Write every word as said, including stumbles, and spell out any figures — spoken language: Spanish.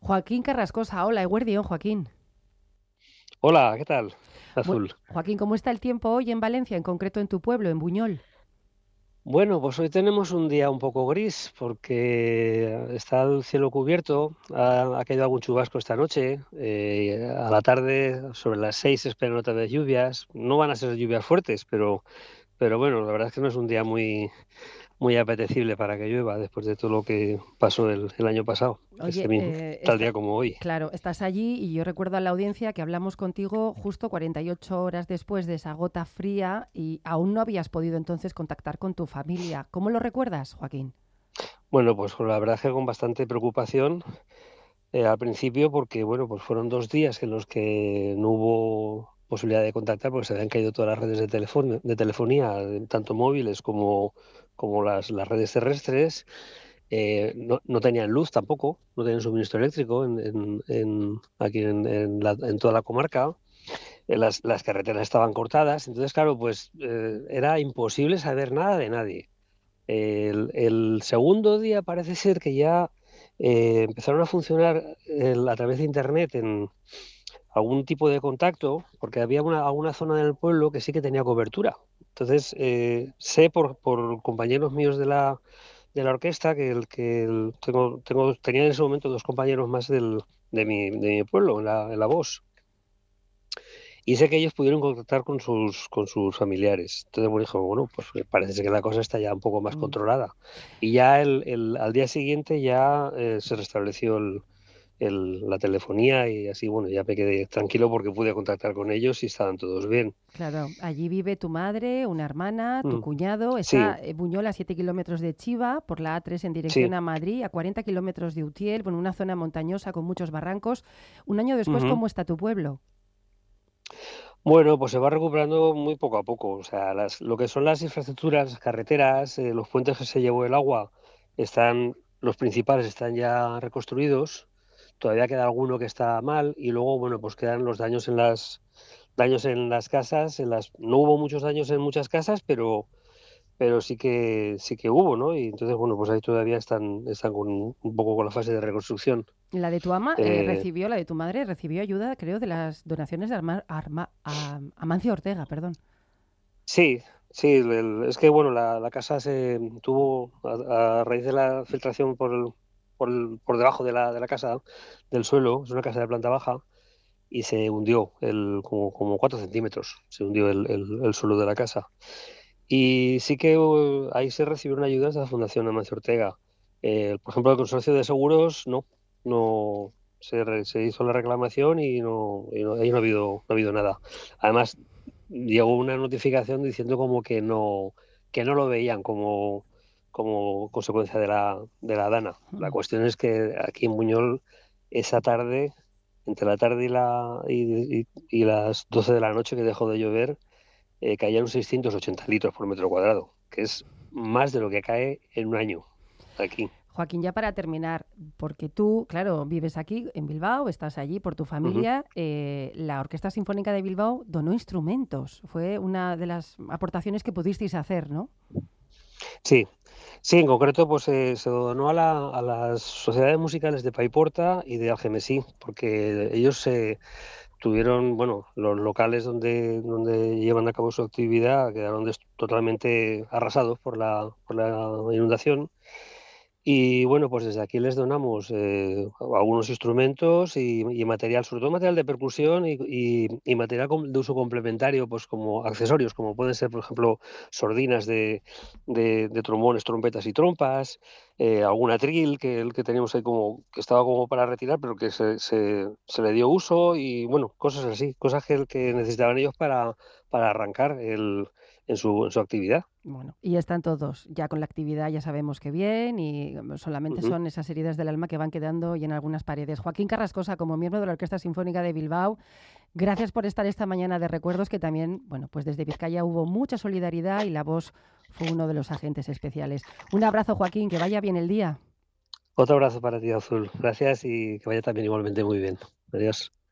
Joaquín Carrascosa, hola, eguerdión, Joaquín. Hola, ¿qué tal? Bu- Azul. Joaquín, ¿cómo está el tiempo hoy en Valencia, en concreto en tu pueblo, en Buñol? Bueno, pues hoy tenemos un día un poco gris porque está el cielo cubierto, ha, ha caído algún chubasco esta noche, eh, a la tarde sobre las seis se esperan otra vez lluvias, no van a ser lluvias fuertes, pero, pero bueno, la verdad es que no es un día muy, muy apetecible para que llueva después de todo lo que pasó el, el año pasado, este Oye, mismo, eh, tal está- día como hoy. claro, estás allí y yo recuerdo a la audiencia que hablamos contigo justo cuarenta y ocho horas después de esa gota fría y aún no habías podido entonces contactar con tu familia. ¿Cómo lo recuerdas, Joaquín? Bueno, pues la verdad es que con bastante preocupación. Eh, al principio porque, bueno, pues fueron dos días en los que no hubo posibilidad de contactar porque se habían caído todas las redes de teléfono, de telefonía, eh, tanto móviles como, como las, las redes terrestres. Eh, no, no tenían luz tampoco, no tenían suministro eléctrico en, en- en- aquí en, en la- en toda la comarca. Eh, las, las carreteras estaban cortadas, entonces, claro, pues eh, era imposible saber nada de nadie. El, el segundo día parece ser que ya eh, empezaron a funcionar el- a través de Internet en algún tipo de contacto, porque había una, alguna zona del pueblo que sí que tenía cobertura. Entonces, eh, sé por, por compañeros míos de la, de la orquesta que, el, que el- tengo, tengo, tenía en ese momento dos compañeros más del, de mi, de mi pueblo, en la, en la voz. Y sé que ellos pudieron contactar con sus, con sus familiares. Entonces, bueno, dijo, bueno, pues parece ser que la cosa está ya un poco más Mm. controlada. Y ya el, el- al día siguiente ya eh, se restableció el- el- la telefonía y así, bueno, ya me quedé tranquilo porque pude contactar con ellos y estaban todos bien. Claro, allí vive tu madre, una hermana, tu Mm. cuñado. Sí, Está eh, Buñol a siete kilómetros de Chiva, por la A tres en dirección sí. a Madrid, a cuarenta kilómetros de Utiel, bueno, una zona montañosa con muchos barrancos. Un año después, Ujú. ¿cómo está tu pueblo? Bueno, pues se va recuperando muy poco a poco. O sea, las, lo que son las infraestructuras, las carreteras, eh, los puentes que se llevó el agua, están, los principales están ya reconstruidos. Todavía queda alguno que está mal y luego, bueno, pues quedan los daños en las daños en las casas, en las no hubo muchos daños en muchas casas, pero pero sí que sí que hubo, ¿no? Y entonces, bueno, pues ahí todavía están están con un poco con la fase de reconstrucción. La de tu ama eh, Eh, recibió, la de tu madre recibió ayuda, creo, de las donaciones de Arma- Arma- a- Amancio Ortega, perdón. sí, sí, el- el- es que bueno, la, la casa se tuvo a, a raíz de la filtración por el- por, el- por debajo de la, de la casa, del suelo, es una casa de planta baja, y se hundió el, como, como cuatro centímetros, se hundió el, el- el suelo de la casa. Y sí que uh, ahí se recibieron ayudas de la Fundación Amancio Ortega. Eh, por ejemplo, el consorcio de seguros no, no se, re- se hizo la reclamación y no, y no- ahí no ha habido, no ha habido nada. Además, llegó una notificación diciendo como que no, que no lo veían como, como consecuencia de la, de la dana. La Mm. cuestión es que aquí en Buñol, esa tarde, entre la tarde y, la, y, y- y las doce de la noche que dejó de llover, eh, caían seiscientos ochenta litros por metro cuadrado, que es más de lo que cae en un año aquí. Joaquín, ya para terminar, porque tú, claro, vives aquí en Bilbao, estás allí por tu Ujú. familia, eh, la Orquesta Sinfónica de Bilbao donó instrumentos. Fue una de las aportaciones que pudisteis hacer, ¿no? Sí, sí, en concreto pues eh, se donó a, la- a las sociedades musicales de Paiporta y de Algemesí, porque ellos se tuvieron, bueno, los locales donde, donde llevan a cabo su actividad quedaron des- totalmente arrasados por la, por la inundación. Y bueno, pues desde aquí les donamos eh, algunos instrumentos y, y material, sobre todo material de percusión y, y- y material com- de uso complementario, pues como accesorios, como pueden ser, por ejemplo, sordinas de, de, de trombones, trompetas y trompas, eh, algún atril que, el que teníamos ahí como que estaba como para retirar, pero que se, se, se le dio uso y bueno, cosas así, cosas que, que necesitaban ellos para, para arrancar el, en su, en su actividad. Bueno, y están todos ya con la actividad, ya sabemos que bien, y mm, solamente Ujú. son esas heridas del alma que van quedando y en algunas paredes. Joaquín Carrascosa, como miembro de la Orquesta Sinfónica de Bilbao, gracias por estar esta mañana de recuerdos, que también, bueno, pues desde Vizcaya hubo mucha solidaridad y la voz fue uno de los agentes especiales. Un abrazo, Joaquín, que vaya bien el día. Otro abrazo para ti, Azul. Gracias y que vaya también igualmente muy bien. Adiós.